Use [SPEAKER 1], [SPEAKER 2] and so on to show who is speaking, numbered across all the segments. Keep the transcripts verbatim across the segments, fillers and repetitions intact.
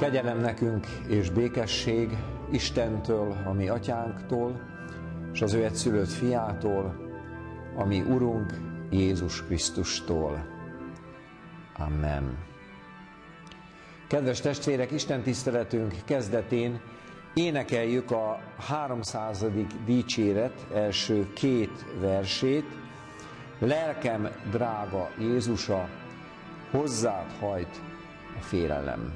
[SPEAKER 1] Kegyelem nekünk és békesség Istentől, a mi atyánktól, és az ő egyszülött fiától, a mi Urunk Jézus Krisztustól. Amen. Kedves testvérek, Isten tiszteletünk kezdetén énekeljük a háromszázadik dicséret első két versét. Lelkem drága Jézusa, hozzád hajt a félelem.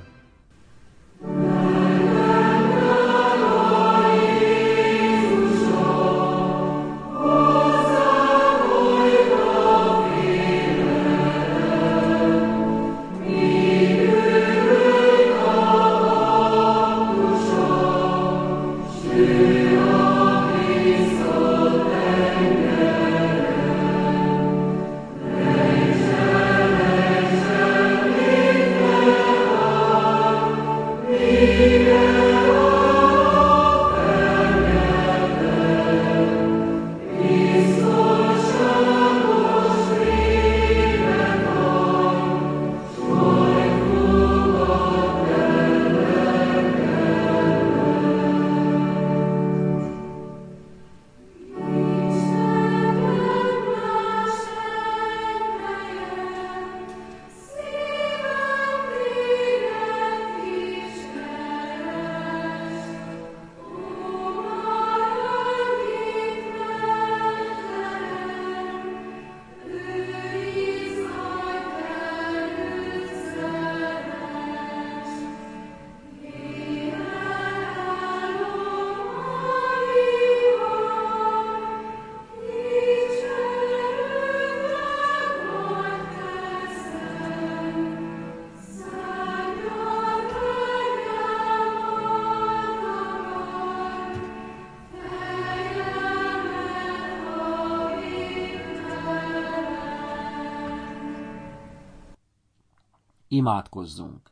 [SPEAKER 2] Imádkozzunk!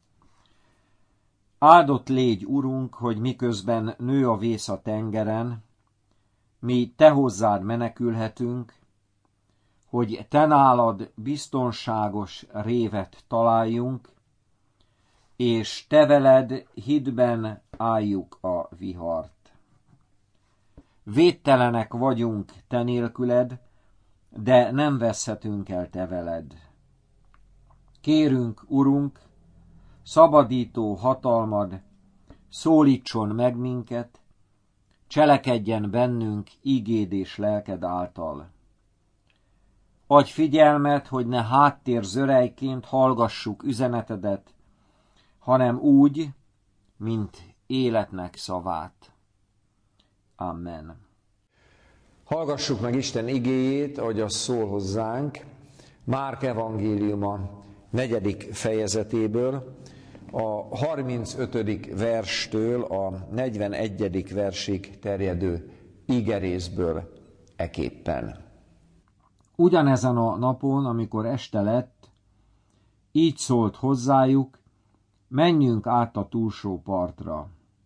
[SPEAKER 2] Áldott légy, Urunk, hogy miközben nő a vész a tengeren, mi te hozzád menekülhetünk, hogy te nálad biztonságos révet találjunk, és te veled hitben álljuk a vihart. Védtelenek vagyunk te nélküled, de nem veszhetünk el te veled. Kérünk, Urunk, szabadító hatalmad, szólítson meg minket, cselekedjen bennünk igéd és lelked által. Adj figyelmet, hogy ne háttér zörejként hallgassuk üzenetedet, hanem úgy, mint életnek szavát. Amen.
[SPEAKER 1] Hallgassuk meg Isten igéjét, ahogy az szól hozzánk, Márk evangéliuma negyedik fejezetéből, a harmincötödik verstől a negyvenegyedik versig terjedő igerészből eképpen.
[SPEAKER 2] Ugyanezen a napon, amikor este lett, így szólt hozzájuk, menjünk át a túlsó partra.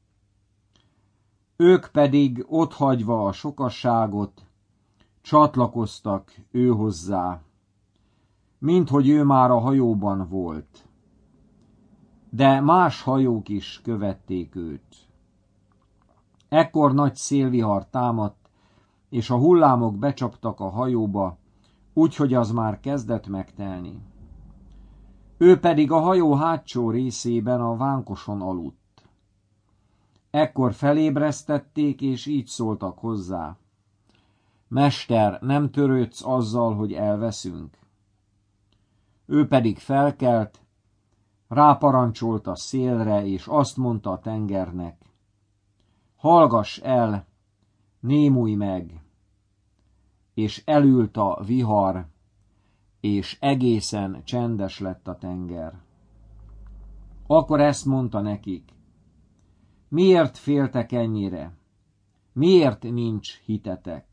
[SPEAKER 2] Ők pedig otthagyva a sokasságot, csatlakoztak ő hozzá, minthogy ő már a hajóban volt. De más hajók is követték őt. Ekkor nagy szélvihar támadt, és a hullámok becsaptak a hajóba, úgyhogy az már kezdett megtelni. Ő pedig a hajó hátsó részében a vánkoson aludt. Ekkor felébresztették, és így szóltak hozzá. Mester, nem törődsz azzal, hogy elveszünk? Ő pedig felkelt, ráparancsolt a szélre, és azt mondta a tengernek, hallgass el, némulj meg, és elült a vihar, és egészen csendes lett a tenger. Akkor ezt mondta nekik, miért féltek ennyire? Miért nincs hitetek?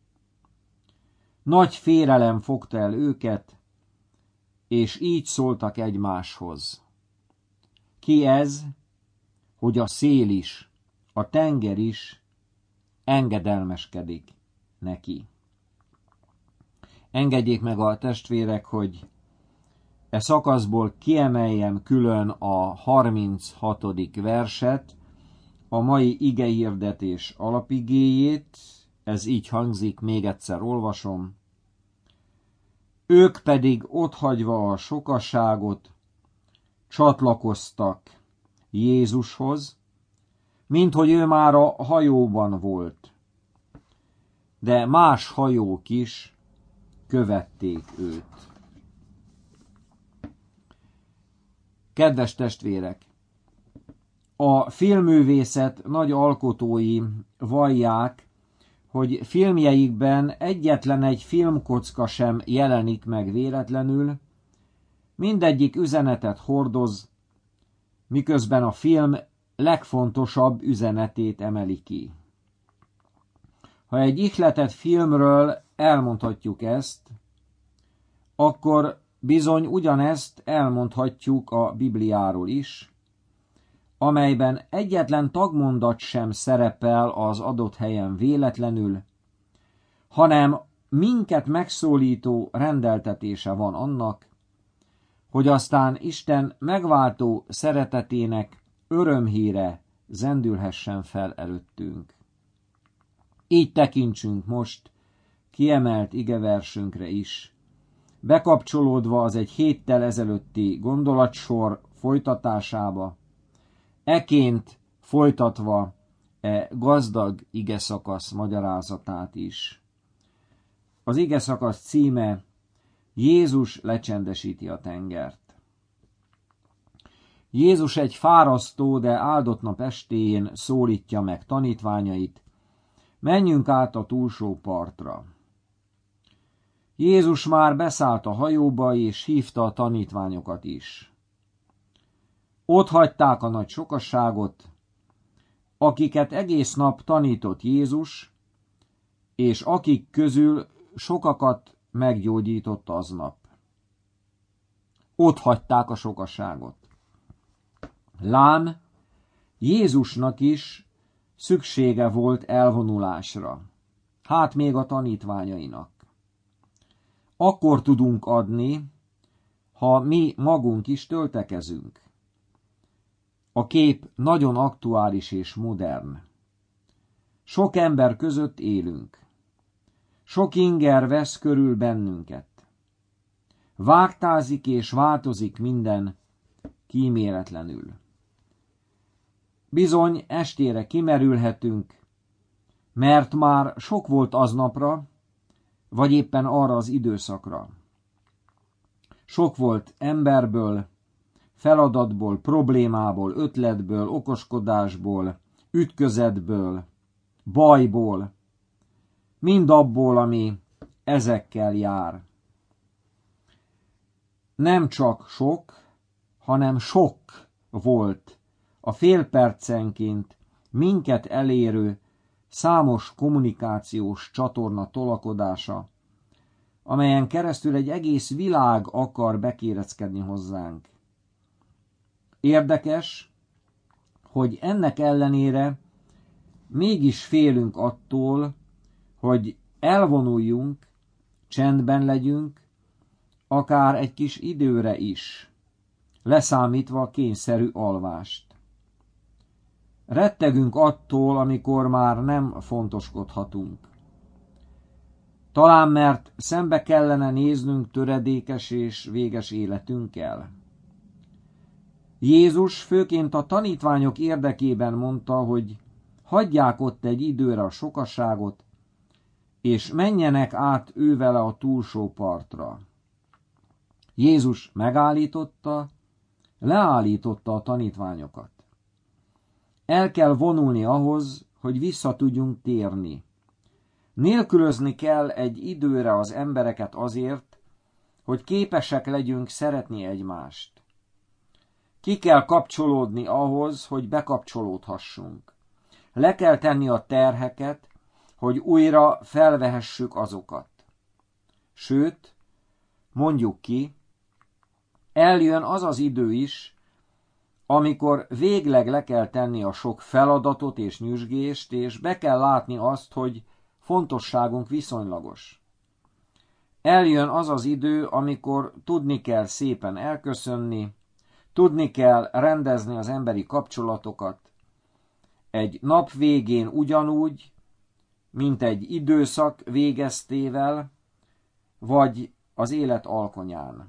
[SPEAKER 2] Nagy félelem fogta el őket, és így szóltak egymáshoz. Ki ez, hogy a szél is, a tenger is engedelmeskedik neki? Engedjék meg a testvérek, hogy e szakaszból kiemeljem külön a harminchatodik verset, a mai igehirdetés alapigéjét, ez így hangzik, még egyszer olvasom. Ők pedig otthagyva a sokaságot csatlakoztak Jézushoz, mint hogy ő már a hajóban volt. De más hajók is követték őt. Kedves testvérek! A filmművészet nagy alkotói vallják, hogy filmjeikben egyetlen egy filmkocka sem jelenik meg véletlenül, mindegyik üzenetet hordoz, miközben a film legfontosabb üzenetét emeli ki. Ha egy ihletett filmről elmondhatjuk ezt, akkor bizony ugyanezt elmondhatjuk a Bibliáról is, amelyben egyetlen tagmondat sem szerepel az adott helyen véletlenül, hanem minket megszólító rendeltetése van annak, hogy aztán Isten megváltó szeretetének örömhíre zendülhessen fel előttünk. Így tekintsünk most kiemelt igeversünkre is, bekapcsolódva az egy héttel ezelőtti gondolatsor folytatásába, eként folytatva e gazdag igeszakasz magyarázatát is. Az igeszakasz címe Jézus lecsendesíti a tengert. Jézus egy fárasztó, de áldott nap estéjén szólítja meg tanítványait, menjünk át a túlsó partra. Jézus már beszállt a hajóba, és hívta a tanítványokat is. Ott hagyták a nagy sokasságot, akiket egész nap tanított Jézus, és akik közül sokakat meggyógyított aznap. Ott hagyták a sokasságot. Lám, Jézusnak is szüksége volt elvonulásra, hát még a tanítványainak. Akkor tudunk adni, ha mi magunk is töltekezünk. A kép nagyon aktuális és modern. Sok ember között élünk. Sok inger vesz körül bennünket. Vágtázik és változik minden kíméletlenül. Bizony estére kimerülhetünk, mert már sok volt aznapra, vagy éppen arra az időszakra. Sok volt emberből, feladatból, problémából, ötletből, okoskodásból, ütközetből, bajból, mind abból, ami ezekkel jár. Nem csak sok, hanem sok volt a fél percenként minket elérő számos kommunikációs csatorna tolakodása, amelyen keresztül egy egész világ akar bekéreckedni hozzánk. Érdekes, hogy ennek ellenére mégis félünk attól, hogy elvonuljunk, csendben legyünk, akár egy kis időre is, leszámítva a kényszerű alvást. Rettegünk attól, amikor már nem fontoskodhatunk. Talán mert szembe kellene néznünk töredékes és véges életünkkel. Jézus főként a tanítványok érdekében mondta, hogy hagyják ott egy időre a sokasságot, és menjenek át ővele a túlsó partra. Jézus megállította, leállította a tanítványokat. El kell vonulni ahhoz, hogy vissza tudjunk térni. Nélkülözni kell egy időre az embereket azért, hogy képesek legyünk szeretni egymást. Ki kell kapcsolódni ahhoz, hogy bekapcsolódhassunk. Le kell tenni a terheket, hogy újra felvehessük azokat. Sőt, mondjuk ki, eljön az az idő is, amikor végleg le kell tenni a sok feladatot és nyüzsgést, és be kell látni azt, hogy fontosságunk viszonylagos. Eljön az az idő, amikor tudni kell szépen elköszönni, tudni kell rendezni az emberi kapcsolatokat. Egy nap végén ugyanúgy, mint egy időszak végeztével, vagy az élet alkonyán.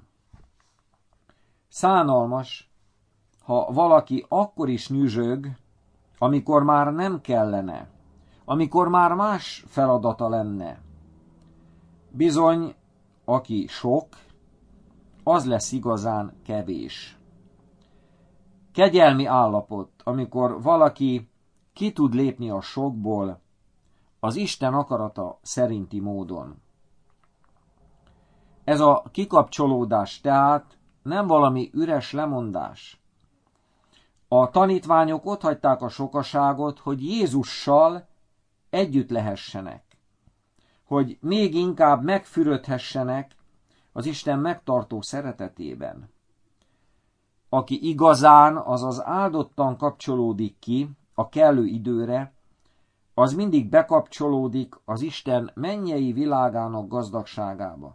[SPEAKER 2] Szánalmas, ha valaki akkor is nyüzsög, amikor már nem kellene, amikor már más feladata lenne. Bizony, aki sok, az lesz igazán kevés. Kegyelmi állapot, amikor valaki ki tud lépni a sokból, az Isten akarata szerinti módon. Ez a kikapcsolódás tehát nem valami üres lemondás. A tanítványok otthagyták a sokaságot, hogy Jézussal együtt lehessenek, hogy még inkább megfürödhessenek az Isten megtartó szeretetében. Aki igazán, azaz áldottan kapcsolódik ki a kellő időre, az mindig bekapcsolódik az Isten mennyei világának gazdagságába.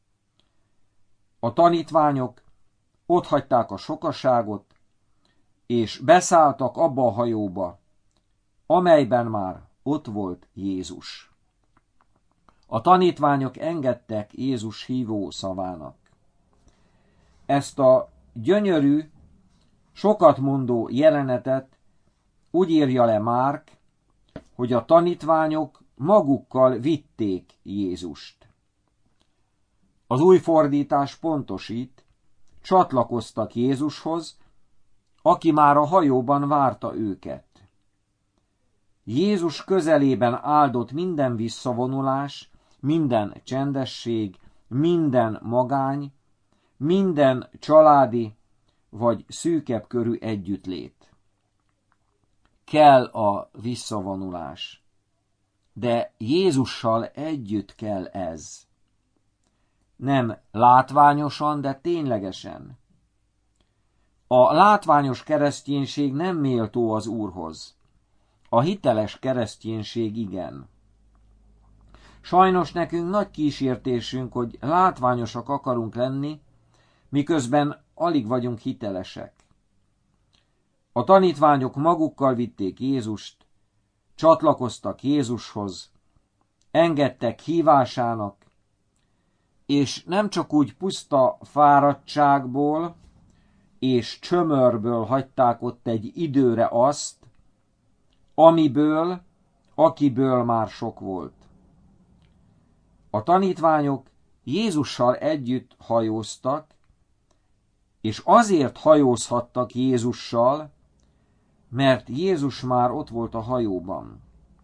[SPEAKER 2] A tanítványok otthagyták a sokaságot, és beszálltak abba a hajóba, amelyben már ott volt Jézus. A tanítványok engedtek Jézus hívó szavának. Ezt a gyönyörű, sokat mondó jelenetet úgy írja le Márk, hogy a tanítványok magukkal vitték Jézust. Az új fordítás pontosít, csatlakoztak Jézushoz, aki már a hajóban várta őket. Jézus közelében áldott minden visszavonulás, minden csendesség, minden magány, minden családi vagy szűkebb körű együttlét. Kell a visszavonulás, de Jézussal együtt kell ez. Nem látványosan, de ténylegesen. A látványos kereszténység nem méltó az Úrhoz. A hiteles kereszténység igen. Sajnos nekünk nagy kísértésünk, hogy látványosak akarunk lenni, miközben alig vagyunk hitelesek. A tanítványok magukkal vitték Jézust, csatlakoztak Jézushoz, engedtek hívásának, és nem csak úgy puszta fáradtságból és csömörből hagyták ott egy időre azt, amiből, akiből már sok volt. A tanítványok Jézussal együtt hajóztak, és azért hajózhattak Jézussal, mert Jézus már ott volt a hajóban.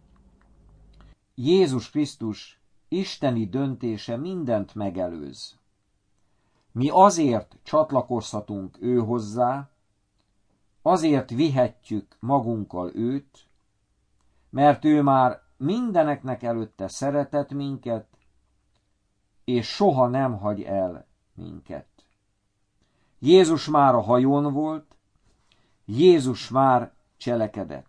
[SPEAKER 2] Jézus Krisztus isteni döntése mindent megelőz. Mi azért csatlakozhatunk ő hozzá, azért vihetjük magunkkal őt, mert ő már mindeneknek előtte szeretett minket, és soha nem hagy el minket. Jézus már a hajón volt, Jézus már cselekedett.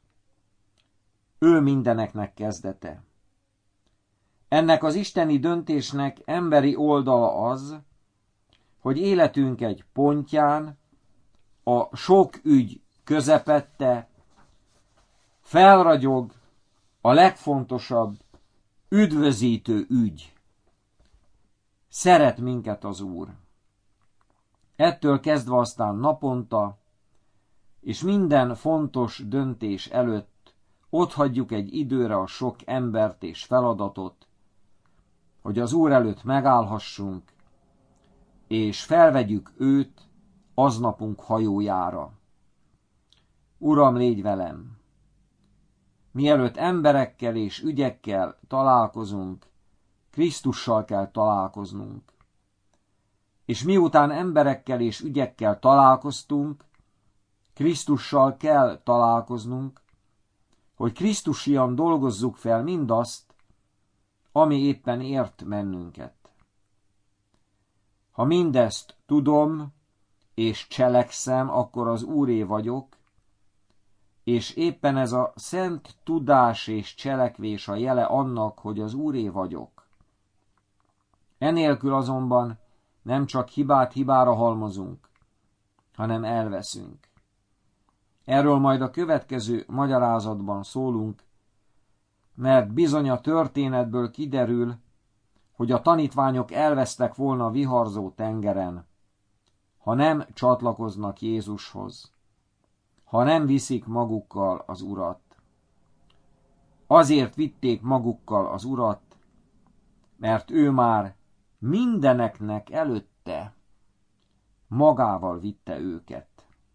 [SPEAKER 2] Ő mindeneknek kezdete. Ennek az isteni döntésnek emberi oldala az, hogy életünk egy pontján, a sok ügy közepette felragyog a legfontosabb, üdvözítő ügy. Szeret minket az Úr. Ettől kezdve aztán naponta, és minden fontos döntés előtt otthagyjuk egy időre a sok embert és feladatot, hogy az Úr előtt megállhassunk, és felvegyük őt aznapunk hajójára. Uram, légy velem! Mielőtt emberekkel és ügyekkel találkozunk, Krisztussal kell találkoznunk. És miután emberekkel és ügyekkel találkoztunk, Krisztussal kell találkoznunk, hogy Krisztusian dolgozzuk fel mindazt, ami éppen ért bennünket. Ha mindezt tudom és cselekszem, akkor az Úré vagyok, és éppen ez a szent tudás és cselekvés a jele annak, hogy az Úré vagyok. Enélkül azonban nem csak hibát hibára halmozunk, hanem elveszünk. Erről majd a következő magyarázatban szólunk, mert bizony a történetből kiderül, hogy a tanítványok elvesztek volna a viharzó tengeren, ha nem csatlakoznak Jézushoz, ha nem viszik magukkal az Urat. Azért vitték magukkal az Urat, mert ő már mindeneknek előtte magával vitte őket.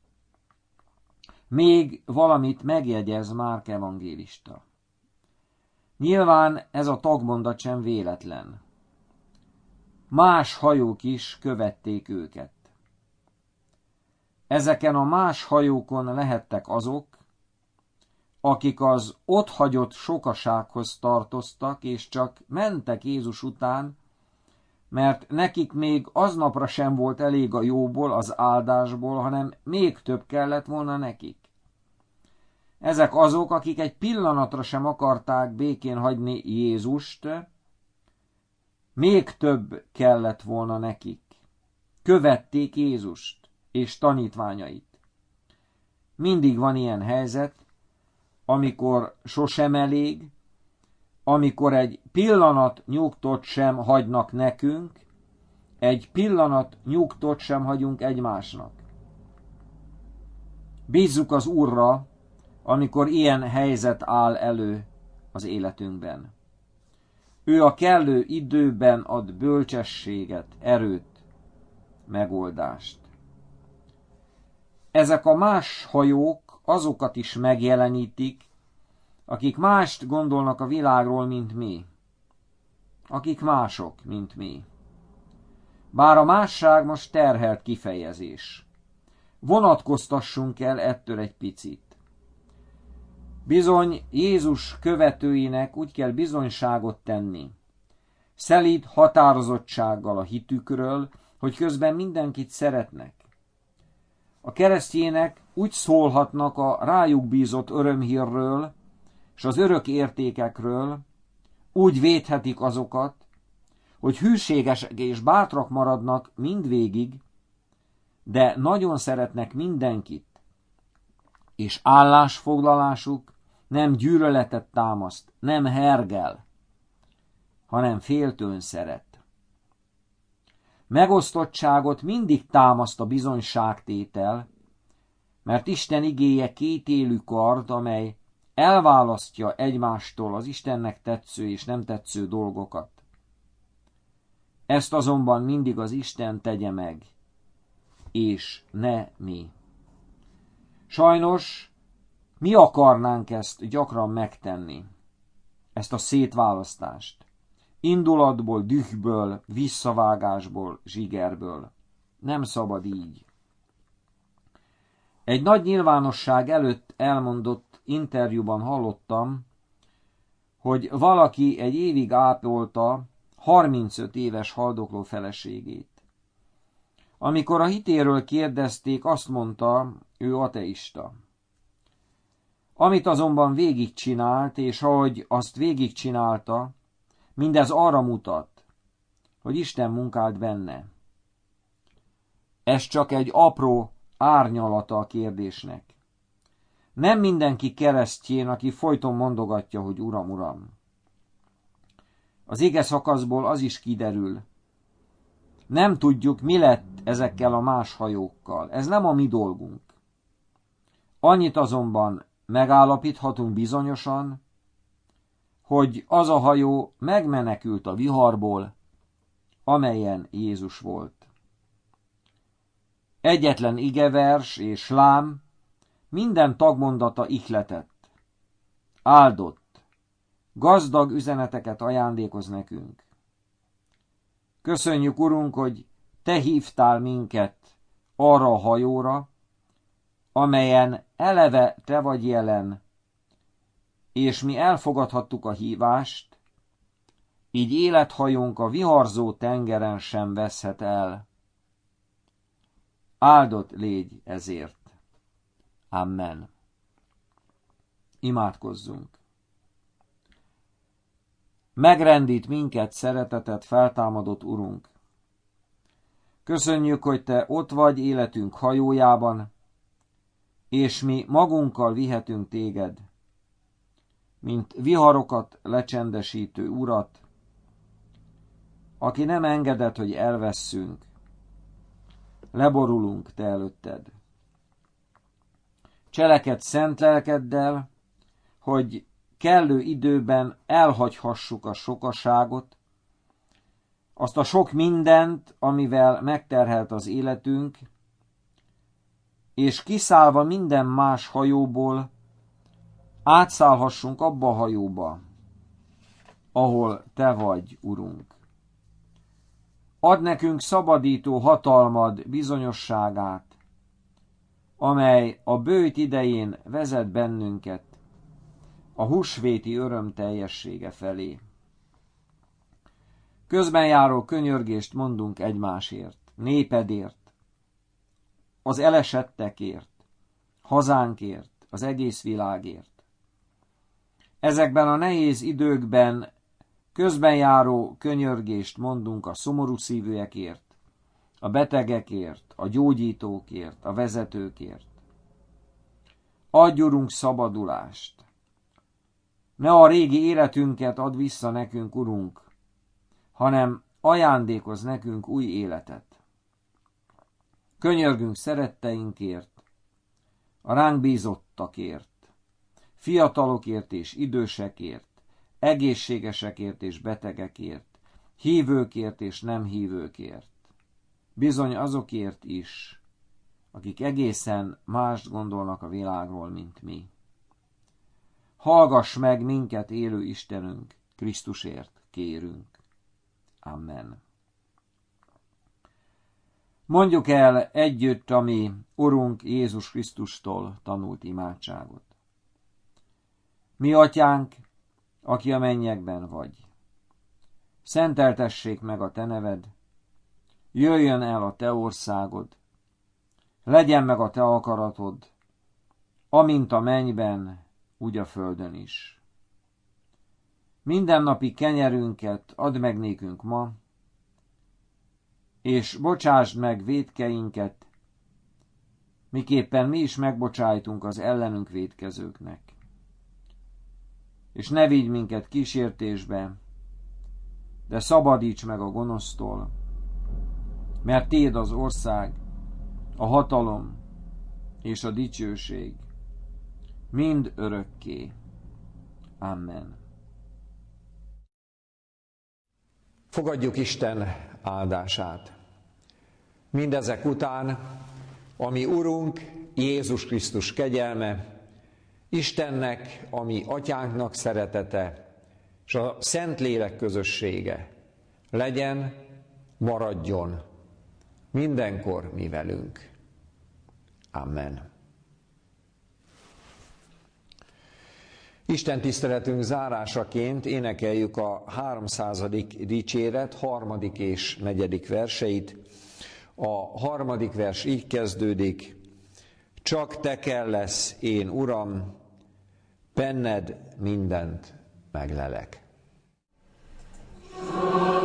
[SPEAKER 2] Még valamit megjegyez Márk evangélista. Nyilván ez a tagmondat sem véletlen. Más hajók is követték őket. Ezeken a más hajókon lehettek azok, akik az otthagyott sokasághoz tartoztak, és csak mentek Jézus után, mert nekik még aznapra sem volt elég a jóból, az áldásból, hanem még több kellett volna nekik. Ezek azok, akik egy pillanatra sem akarták békén hagyni Jézust, még több kellett volna nekik. Követték Jézust és tanítványait. Mindig van ilyen helyzet, amikor sosem elég, amikor egy pillanat nyugtot sem hagynak nekünk, egy pillanat nyugtot sem hagyunk egymásnak. Bízzuk az Úrra, amikor ilyen helyzet áll elő az életünkben. Ő a kellő időben ad bölcsességet, erőt, megoldást. Ezek a más hajók azokat is megjelenítik, akik mást gondolnak a világról, mint mi. Akik mások, mint mi. Bár a másság most terhelt kifejezés. Vonatkoztassunk el ettől egy picit. Bizony Jézus követőinek úgy kell bizonyságot tenni, szelíd határozottsággal a hitükről, hogy közben mindenkit szeretnek. A keresztjének úgy szólhatnak a rájuk bízott örömhírről, és az örök értékekről, úgy védhetik azokat, hogy hűségesek és bátrak maradnak mindvégig, de nagyon szeretnek mindenkit, és állásfoglalásuk nem gyűlöletet támaszt, nem hergel, hanem féltőn szeret. Megosztottságot mindig támaszt a bizonyságtétel, mert Isten igéje kétélű kard, amely elválasztja egymástól az Istennek tetsző és nem tetsző dolgokat. Ezt azonban mindig az Isten tegye meg, és ne mi. Sajnos mi akarnánk ezt gyakran megtenni, ezt a szétválasztást. Indulatból, dühből, visszavágásból, zsigerből. Nem szabad így. Egy nagy nyilvánosság előtt elmondott interjúban hallottam, hogy valaki egy évig ápolta harmincöt éves haldokló feleségét. Amikor a hitéről kérdezték, azt mondta, ő ateista. Amit azonban végigcsinált, és ahogy azt végigcsinálta, mindez arra mutat, hogy Isten munkált benne. Ez csak egy apró árnyalata a kérdésnek. Nem mindenki keresztjén, aki folyton mondogatja, hogy Uram, Uram. Az ige szakaszból az is kiderül. Nem tudjuk, mi lett ezekkel a más hajókkal. Ez nem a mi dolgunk. Annyit azonban megállapíthatunk bizonyosan, hogy az a hajó megmenekült a viharból, amelyen Jézus volt. Egyetlen igevers és lám minden tagmondata ihletett, áldott, gazdag üzeneteket ajándékoz nekünk. Köszönjük, Urunk, hogy Te hívtál minket arra a hajóra, amelyen eleve Te vagy jelen, és mi elfogadhattuk a hívást, így élethajónk a viharzó tengeren sem veszhet el. Áldott légy ezért. Amen. Imádkozzunk. megrendít minket szeretetet feltámadott Urunk. Köszönjük, hogy Te ott vagy életünk hajójában, és mi magunkkal vihetünk Téged, mint viharokat lecsendesítő Urat, aki nem engedett, hogy elvesszünk, leborulunk Te előtted. Cseleked szent lelkeddel, hogy kellő időben elhagyhassuk a sokaságot, azt a sok mindent, amivel megterhelt az életünk, és kiszállva minden más hajóból, átszállhassunk abba a hajóba, ahol Te vagy, Urunk. Add nekünk szabadító hatalmad bizonyosságát, amely a bőjt idején vezet bennünket a húsvéti öröm teljessége felé. Közben járó könyörgést mondunk egymásért, népedért, az elesettekért, hazánkért, az egész világért. Ezekben a nehéz időkben közben járó könyörgést mondunk a szomorú szívűekért, a betegekért, a gyógyítókért, a vezetőkért. Adj, Urunk, szabadulást! Ne a régi életünket add vissza nekünk, Urunk, hanem ajándékozz nekünk új életet. Könyörgünk szeretteinkért, a ránk bízottakért, fiatalokért és idősekért, egészségesekért és betegekért, hívőkért és nem hívőkért. Bizony azokért is, akik egészen mást gondolnak a világról, mint mi. Hallgass meg minket, élő Istenünk, Krisztusért kérünk. Amen. Mondjuk el együtt a mi Urunk Jézus Krisztustól tanult imádságot. Mi atyánk, aki a mennyekben vagy, szenteltessék meg a te neved, jöjjön el a te országod, legyen meg a te akaratod, amint a mennyben, úgy a földön is. Mindennapi kenyerünket add meg nékünk ma, és bocsásd meg vétkeinket, miképpen mi is megbocsájtunk az ellenünk vétkezőknek. És ne vigy minket kísértésbe, de szabadíts meg a gonosztól, mert tiéd az ország, a hatalom és a dicsőség, mind örökké. Amen.
[SPEAKER 1] Fogadjuk Isten áldását. Mindezek után, ami Urunk Jézus Krisztus kegyelme, Istennek, ami Atyánknak szeretete, és a Szentlélek közössége legyen, maradjon mindenkor mi velünk. Amen. Isten tiszteletünk zárásaként énekeljük a háromszázadik dicséret harmadik és negyedik verseit. A harmadik vers így kezdődik: csak te kellesz, én Uram, benned mindent meglelek.